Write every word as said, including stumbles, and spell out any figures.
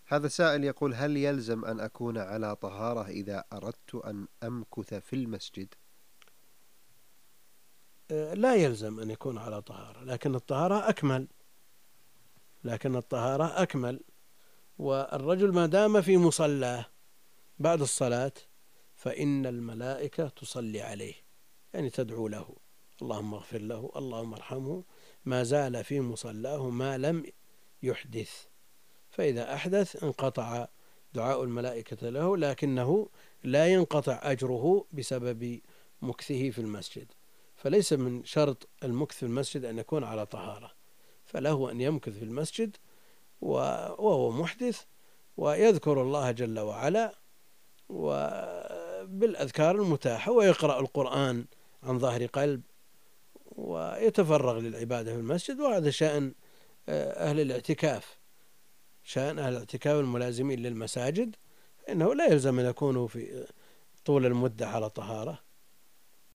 هذا سائل يقول: هل يلزم أن أكون على طهارة إذا أردت أن أمكث في المسجد؟ لا يلزم أن يكون على طهارة، لكن الطهارة أكمل لكن الطهارة أكمل والرجل ما دام في مصلاه بعد الصلاة فإن الملائكة تصلي عليه، يعني تدعو له: اللهم اغفر له، اللهم ارحمه، ما زال في مصلاه ما لم يحدث. فإذا أحدث انقطع دعاء الملائكة له، لكنه لا ينقطع أجره بسبب مكثه في المسجد. فليس من شرط المكث في المسجد أن يكون على طهارة، فله أن يمكث في المسجد وهو محدث ويذكر الله جل وعلا وبالأذكار المتاحة، ويقرأ القرآن عن ظهر قلب، ويتفرغ للعبادة في المسجد. وهذا شأن أهل الاعتكاف، شأن أهل الاعتكاف الملازمين للمساجد، إنه لا يلزم أن يكونوا في طول المدة على طهارة،